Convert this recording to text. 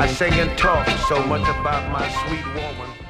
I sing and talk so much about my sweet woman.